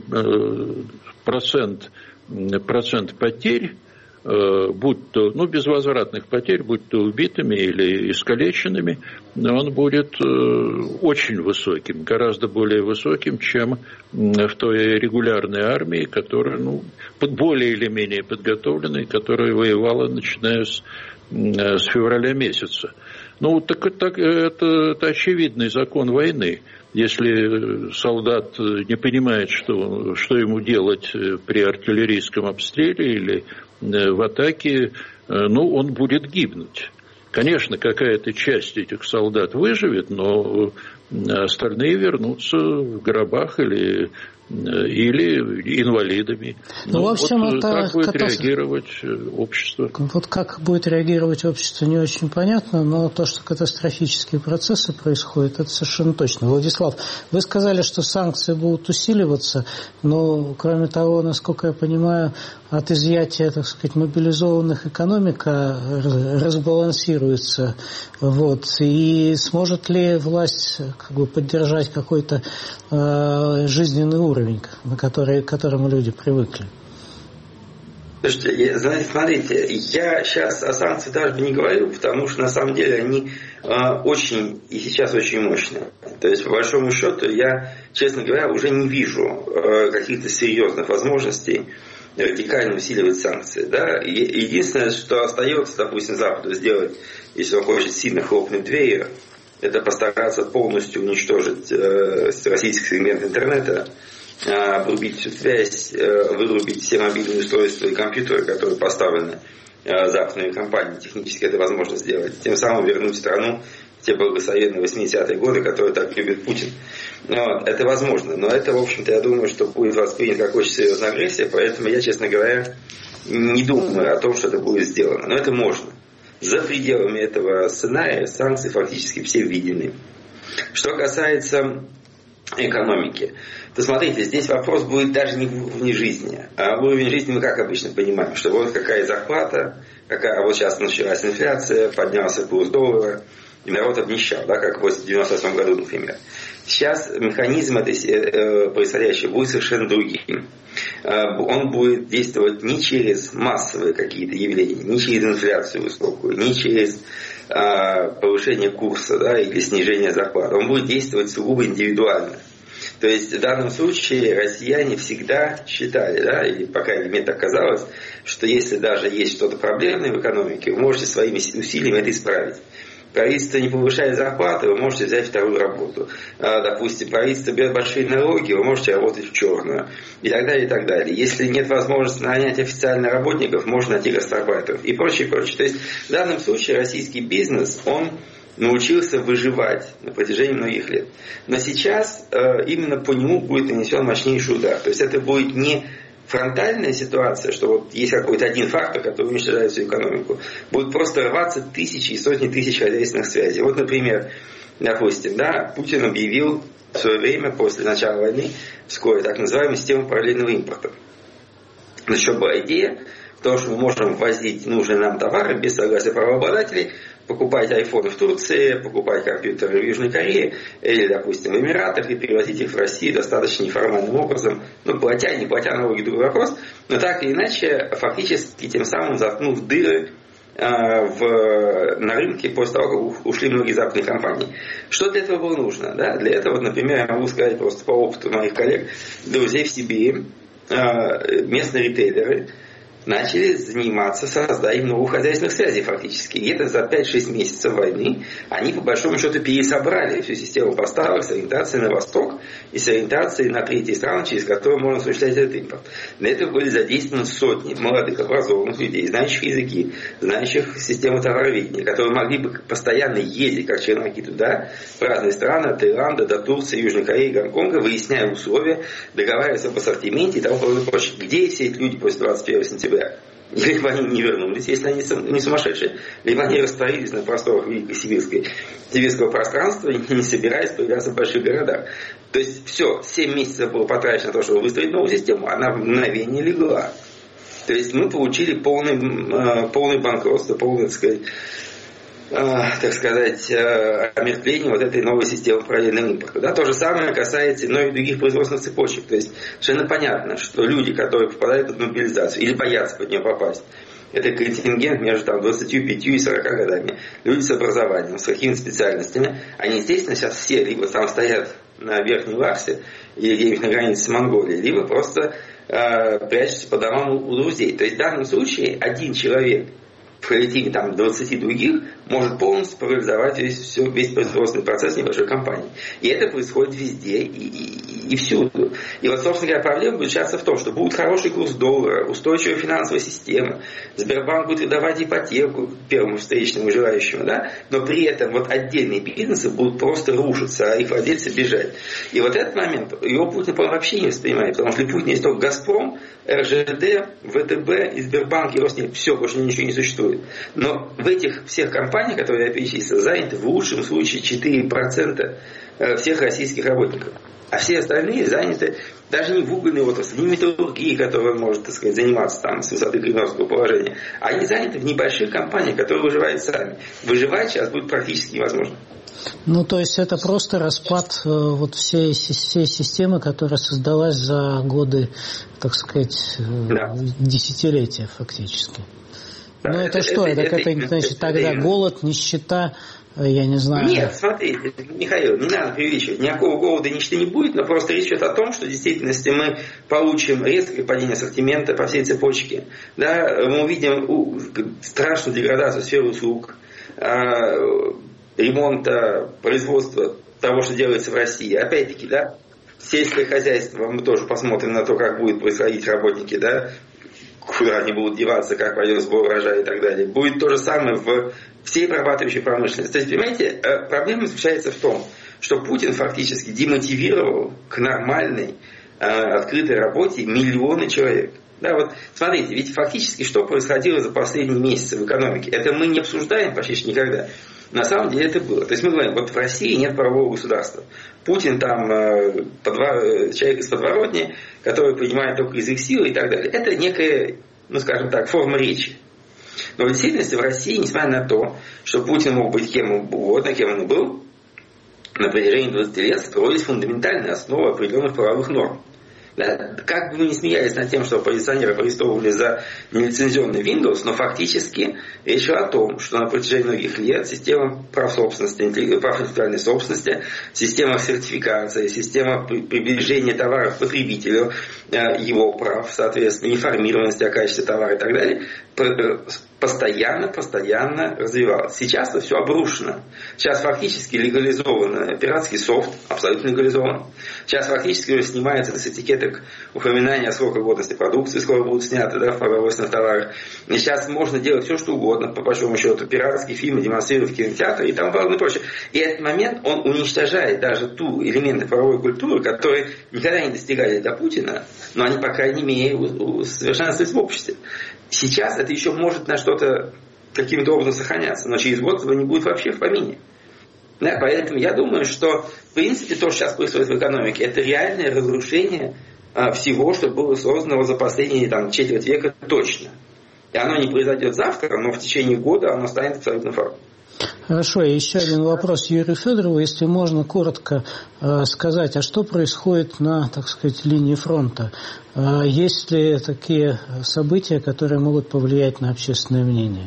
процент потерь, будь то, безвозвратных потерь, будь то убитыми или искалеченными, он будет очень высоким, гораздо более высоким, чем в той регулярной армии, которая, более или менее подготовленной, которая воевала, начиная с февраля месяца. Это очевидный закон войны. Если солдат не понимает, что ему делать при артиллерийском обстреле или в атаке, он будет гибнуть. Конечно, какая-то часть этих солдат выживет, но остальные вернутся в гробах или инвалидами. В общем, это как будет реагировать общество? Вот как будет реагировать общество, не очень понятно, но то, что катастрофические процессы происходят, это совершенно точно. Владислав, вы сказали, что санкции будут усиливаться, но, кроме того, насколько я понимаю, от изъятия, так сказать, мобилизованных экономика разбалансируется. И сможет ли власть как бы поддержать какой-то жизненный уровень, к которому люди привыкли. Слушайте, смотрите, я сейчас о санкциях даже не говорю, потому что на самом деле они очень и сейчас очень мощные. То есть, по большому счету, я, честно говоря, уже не вижу каких-то серьезных возможностей радикально усиливать санкции. Да? Единственное, что остается, допустим, Западу сделать, если он хочет сильно хлопнуть дверью, это постараться полностью уничтожить российский сегмент интернета, обрубить всю связь, вырубить все мобильные устройства и компьютеры, которые поставлены западными компаниями. Технически это возможно сделать. Тем самым вернуть страну в те благословенные 80-е годы, которые так любит Путин. Это возможно. Но это, в общем-то, я думаю, что будет воспринято как очень серьезная агрессия. Поэтому я, честно говоря, не думаю о том, что это будет сделано. Но это можно. За пределами этого сценария санкции фактически все введены. Что касается экономики, то смотрите, здесь вопрос будет даже не в уровне жизни. А в уровне жизни мы как обычно понимаем, что вот какая зарплата, вот сейчас началась инфляция, поднялся курс доллара, и народ обнищал, да, как в 1998 году, например. Сейчас механизм происходящего будет совершенно другим. Он будет действовать не через массовые какие-то явления, не через инфляцию высокую, не через повышение курса, да, или снижение зарплат. Он будет действовать сугубо индивидуально. То есть в данном случае россияне всегда считали, да, или по крайней мере так казалось, что если даже есть что-то проблемное в экономике, вы можете своими усилиями это исправить. Правительство не повышает зарплаты, вы можете взять вторую работу. Допустим, правительство берет большие налоги, вы можете работать в черную. И так далее, и так далее. Если нет возможности нанять официальных работников, можно найти гастарбайтеров. И прочее, прочее. То есть в данном случае российский бизнес, он научился выживать на протяжении многих лет. Но сейчас именно по нему будет нанесен мощнейший удар. То есть это будет не фронтальная ситуация, что вот есть какой-то один фактор, который уничтожает всю экономику. Будут просто рваться тысячи и сотни тысяч хозяйственных связей. Вот, например, допустим, да, Путин объявил в свое время, после начала войны, вскоре так называемую систему параллельного импорта. Но еще была идея в том, что мы можем ввозить нужные нам товары без согласия правообладателей, покупать айфоны в Турции, покупать компьютеры в Южной Корее или, допустим, в Эмиратах и перевозить их в Россию достаточно неформальным образом, платя, не платя налоги, другой вопрос, но так или иначе, фактически тем самым заткнув дыры на рынке после того, как ушли многие западные компании. Что для этого было нужно? Да? Для этого, например, я могу сказать просто по опыту моих коллег, друзей в Сибири, местные ритейлеры начали заниматься созданием новых хозяйственных связей фактически. И это за 5-6 месяцев войны они по большому счету пересобрали всю систему поставок с ориентацией на восток и с ориентацией на третьи страны, через которые можно осуществлять этот импорт. Для этого были задействованы сотни молодых образованных людей, знающих языки, знающих систему товароведения, которые могли бы постоянно ездить как черноки туда, в разные страны, от Таиланда до Турции, Южной Кореи, Гонконга, выясняя условия, договариваясь об ассортименте и тому прочее. Где все эти люди после 21 сентября? Либо они не вернулись, если они не сумасшедшие, либо они растворились на просторах Великой Сибирского пространства, не собираясь появляться в больших городах. То есть все, 7 месяцев было потрачено на то, чтобы выстроить новую систему, она в мгновение легла. То есть мы получили полное банкротство, полное, так сказать, омертвение вот этой новой системы параллельного импорта. Да, то же самое касается и многих других производственных цепочек. То есть совершенно понятно, что люди, которые попадают под мобилизацию или боятся под нее попасть, это контингент между 25 и 40 годами. Люди с образованием, с какими-то специальностями, они, естественно, сейчас все либо там стоят на Верхней Ларсе или где-нибудь на границе с Монголией, либо просто прячутся по домам у друзей. То есть в данном случае один человек в коллективе 20 других может полностью парализовать весь производственный процесс небольшой компании. И это происходит везде и всюду. И вот, собственно говоря, проблема будет заключаться в том, что будет хороший курс доллара, устойчивая финансовая система, Сбербанк будет выдавать ипотеку первому встречному желающему, да? Но при этом вот отдельные бизнесы будут просто рушиться, а их владельцы бежать. И вот этот момент, его Путин вообще не воспринимает, потому что для Путина есть только «Газпром», РЖД, ВТБ, и Сбербанк, и Роснефть, все, больше ничего не существует. Но в этих всех компаниях, которые я перечислил, заняты в лучшем случае 4% всех российских работников. А все остальные заняты даже не в угольной отрасли, не в металлургии, которая может, так сказать, заниматься там с высоты кремлевского положения. Они заняты в небольших компаниях, которые выживают сами. Выживать сейчас будет практически невозможно. Ну, то есть это просто распад вот всей системы, которая создалась за годы, так сказать, десятилетия фактически. Да, ну, это что? Это значит, тогда голод, нищета, я не знаю. Нет, смотри, Михаил, не надо преувеличивать. Никакого голода и нищеты не будет, но просто речь идет о том, что в действительности мы получим резкое падение ассортимента по всей цепочке. Да, мы увидим страшную деградацию сферы услуг, ремонта, производства того, что делается в России. Опять-таки, да, сельское хозяйство, мы тоже посмотрим на то, как будут происходить работники, да, куда они будут деваться, как пойдет сбор урожая и так далее. Будет то же самое в всей обрабатывающей промышленности. То есть, понимаете, проблема заключается в том, что Путин фактически демотивировал к нормальной, открытой работе миллионы человек. Да, вот смотрите, ведь фактически что происходило за последние месяцы в экономике? Это мы не обсуждаем почти никогда. На самом деле это было. То есть мы говорим, вот в России нет правового государства. Путин там человек из подворотни, который понимает только язык силы и так далее. Это некая, ну скажем так, форма речи. Но в действительности в России, несмотря на то, что Путин мог быть кем угодно, кем он и был, на протяжении 20 лет строились фундаментальные основы определенных правовых норм. Да, как бы мы ни смеялись над тем, что оппозиционеров арестовывали за нелицензионный Windows, но фактически речь шла о том, что на протяжении многих лет система прав собственности, прав интеллектуальной собственности, система сертификации, система приближения товара к потребителю, его прав, соответственно, информированности о качестве товара и так далее, постоянно развивалась. Сейчас это все обрушено. Сейчас фактически легализован пиратский софт, абсолютно легализован. Сейчас фактически уже снимается с этикеток упоминания о сроке годности продукции, скоро будут сняты, да, в продовольственных товарах. И сейчас можно делать все, что угодно, по большому счету, пиратские фильмы демонстрировать в кинотеатре и тому подобное и прочее. И этот момент, он уничтожает даже ту элементы правовой культуры, которые никогда не достигали до Путина, но они, по крайней мере, совершенствуются в обществе. Сейчас это еще может на что-то каким-то образом сохраняться, но через год этого не будет вообще в помине. Да, поэтому я думаю, что в принципе то, что сейчас происходит в экономике, это реальное разрушение всего, что было создано за последние четверть века точно. И оно не произойдет завтра, но в течение года оно станет абсолютно фактом. Хорошо, и еще один вопрос Юрию Федорову. Если можно коротко сказать, а что происходит на, так сказать, линии фронта? Есть ли такие события, которые могут повлиять на общественное мнение?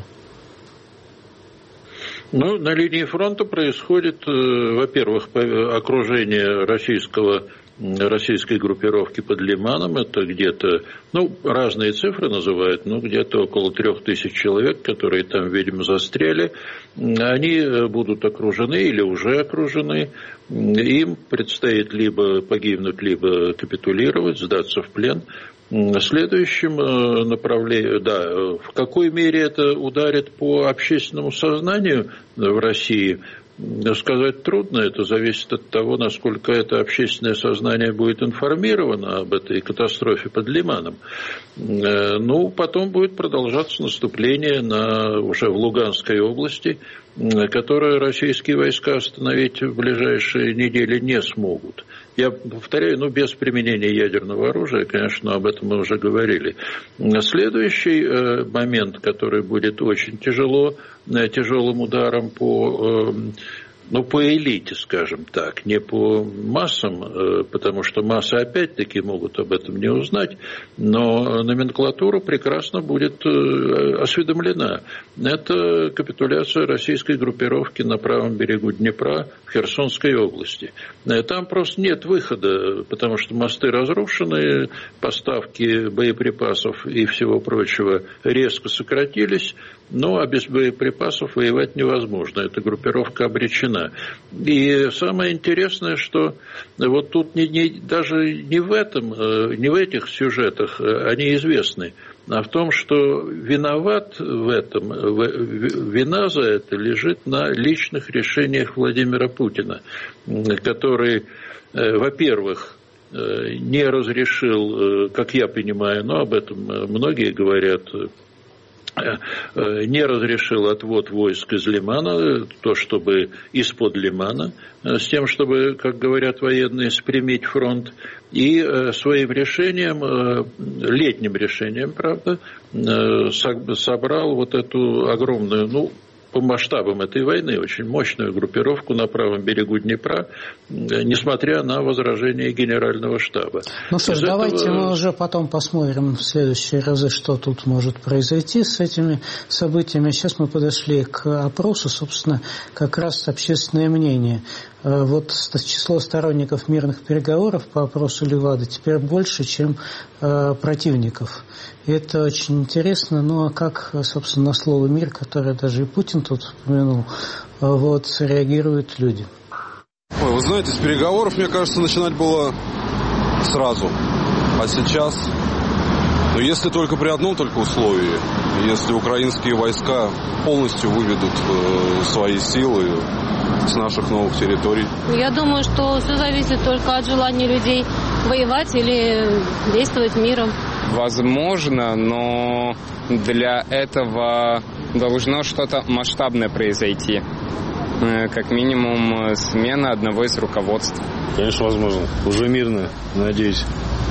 Ну, на линии фронта происходит, во-первых, окружение российской группировки под Лиманом. Это где-то, разные цифры называют, где-то около 3000 человек, которые там, видимо, застряли. Они будут окружены или уже окружены. Им предстоит либо погибнуть, либо капитулировать, сдаться в плен. Следующим направлением, в какой мере это ударит по общественному сознанию в России, сказать трудно. Это зависит от того, насколько это общественное сознание будет информировано об этой катастрофе под Лиманом. Потом будет продолжаться наступление уже в Луганской области, которое российские войска остановить в ближайшие недели не смогут. Я повторяю, без применения ядерного оружия, конечно, об этом мы уже говорили. Следующий момент, который будет очень тяжелым ударом по элите, скажем так, не по массам, потому что массы опять-таки могут об этом не узнать, но номенклатура прекрасно будет осведомлена. Это капитуляция российской группировки на правом берегу Днепра в Херсонской области. Там просто нет выхода, потому что мосты разрушены, поставки боеприпасов и всего прочего резко сократились, а без боеприпасов воевать невозможно. Эта группировка обречена. И самое интересное, что вот тут даже не в этих сюжетах они известны, а в том, что виноват в этом, вина за это лежит на личных решениях Владимира Путина, который, во-первых, не разрешил, как я понимаю, об этом многие говорят, не разрешил отвод войск из Лимана, то чтобы из-под Лимана, с тем, чтобы, как говорят военные, спрямить фронт. И своим решением, летним решением, правда, собрал вот эту огромную, по масштабам этой войны, очень мощную группировку на правом берегу Днепра, несмотря на возражения Генерального штаба. Ну что ж, давайте мы уже потом посмотрим в следующие разы, что тут может произойти с этими событиями. Сейчас мы подошли к опросу, собственно, как раз общественное мнение. Вот число сторонников мирных переговоров по опросу Левада теперь больше, чем противников. И это очень интересно. Ну а как, собственно, на слово «мир», которое даже и Путин тут упомянул, реагируют люди? Вы знаете, с переговоров, мне кажется, начинать было сразу. А сейчас, если только при одном только условии, если украинские войска полностью выведут свои силы с наших новых территорий. Я думаю, что все зависит только от желания людей воевать или действовать миром. Возможно, но для этого должно что-то масштабное произойти. Как минимум смена одного из руководств. Конечно, возможно. Уже мирно, надеюсь.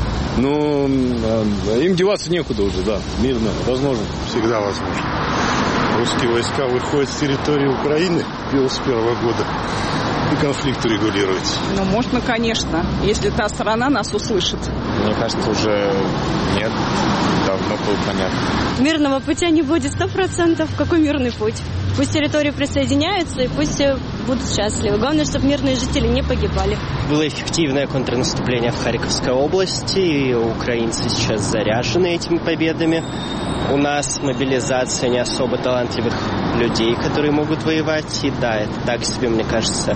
Но им деваться некуда уже, да. Мирно, возможно. Всегда возможно. Русские войска выходят с территории Украины 91 года и конфликт урегулировать. Можно, конечно, если та сторона нас услышит. Мне кажется, уже нет. Давно было понятно. Мирного пути не будет 100%. Какой мирный путь? Пусть территории присоединяются и пусть все будут счастливы. Главное, чтобы мирные жители не погибали. Было эффективное контрнаступление в Харьковской области, и украинцы сейчас заряжены этими победами. У нас мобилизация не особо талантливых людей, которые могут воевать. И да, это так себе, мне кажется,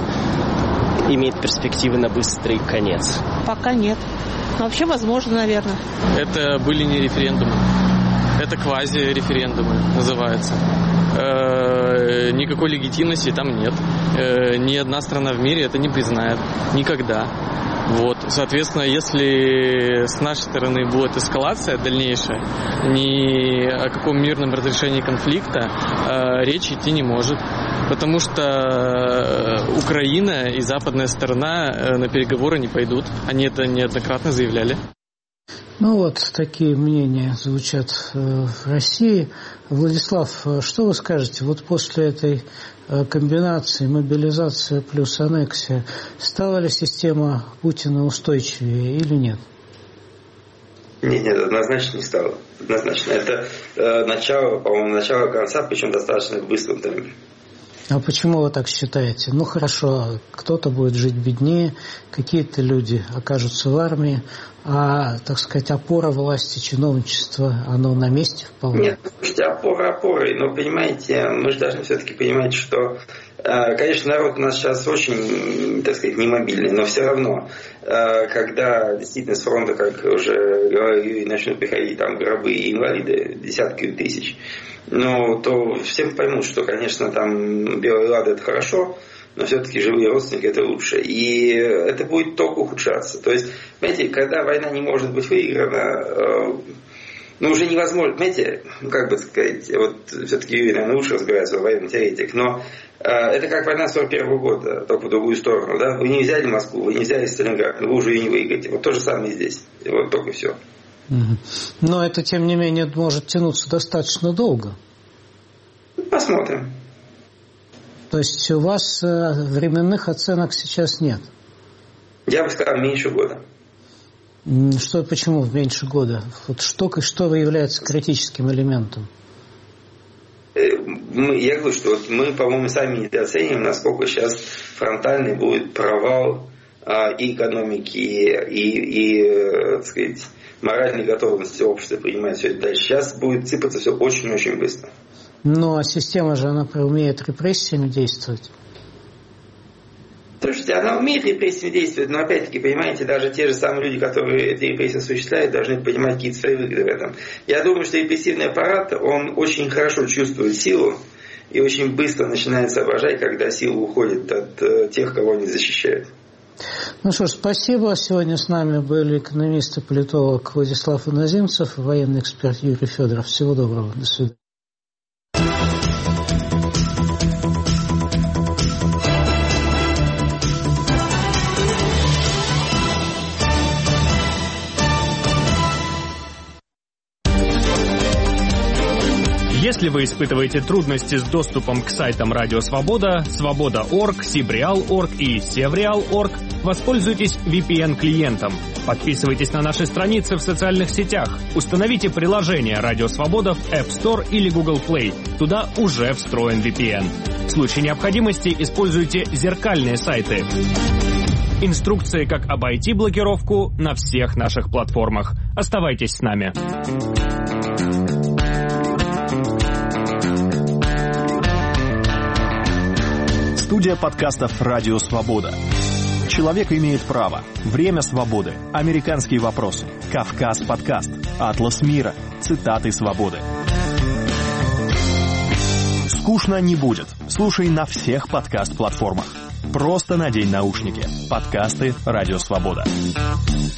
имеет перспективы на быстрый конец. Пока нет. Но вообще возможно, наверное. Это были не референдумы. Это квази-референдумы называются. Никакой легитимности там нет. Ни одна страна в мире это не признает. Никогда. Соответственно, если с нашей стороны будет эскалация дальнейшая, ни о каком мирном разрешении конфликта речи идти не может. Потому что Украина и западная сторона на переговоры не пойдут. Они это неоднократно заявляли. Такие мнения звучат в России. Владислав, что вы скажете? После этой комбинации мобилизация плюс аннексия, стала ли система Путина устойчивее или нет? Нет, однозначно не стало. Однозначно. Это начало конца, причем достаточно в быстром темпе. А почему вы так считаете? Хорошо, кто-то будет жить беднее, какие-то люди окажутся в армии, а, так сказать, опора власти, чиновничества, оно на месте вполне? Нет, слушайте, опора опорой, но, понимаете, мы же должны все-таки понимать, что, конечно, народ у нас сейчас очень, так сказать, немобильный, но все равно, когда действительно с фронта, как уже говорили, начнут приходить там гробы и инвалиды, десятки тысяч, то все поймут, что, конечно, там белые лады это хорошо, но все-таки живые родственники это лучше. И это будет только ухудшаться. То есть, понимаете, когда война не может быть выиграна, уже невозможно, понимаете, как бы сказать, все-таки Юрий, наверное, лучше разбирается в военном теоретик, но это как война 41 года, только в другую сторону, да? Вы не взяли Москву, вы не взяли Сталинград, но вы уже ее не выиграете. То же самое и здесь. Только все. Но это, тем не менее, может тянуться достаточно долго. Посмотрим. То есть у вас временных оценок сейчас нет? Я бы сказал, меньше года. Почему меньше года? Что является критическим элементом? Я говорю, что мы, по-моему, сами недооцениваем, насколько сейчас фронтальный будет провал и экономики, и так сказать, моральной готовности общества принимать все это дальше. Сейчас будет сыпаться все очень-очень быстро. А система же, она умеет репрессиями действовать. Слушайте, она умеет репрессиями действовать, но опять-таки, понимаете, даже те же самые люди, которые эти репрессии осуществляют, должны понимать какие-то свои выгоды в этом. Я думаю, что репрессивный аппарат, он очень хорошо чувствует силу и очень быстро начинает соображать, когда сила уходит от тех, кого они защищают. Спасибо. Сегодня с нами были экономист и политолог Владислав Иноземцев и военный эксперт Юрий Федоров. Всего доброго. До свидания. Если вы испытываете трудности с доступом к сайтам Радио Свобода, Свобода.орг, Сибреал.орг и Севреал.орг, воспользуйтесь VPN-клиентом. Подписывайтесь на наши страницы в социальных сетях. Установите приложение Радио Свобода в App Store или Google Play. Туда уже встроен VPN. В случае необходимости используйте зеркальные сайты. Инструкции, как обойти блокировку, на всех наших платформах. Оставайтесь с нами. Студия подкастов «Радио Свобода». Человек имеет право. Время свободы. Американские вопросы. Кавказ подкаст. Атлас мира. Цитаты свободы. Скучно не будет. Слушай на всех подкаст-платформах. Просто надень наушники. Подкасты «Радио Свобода».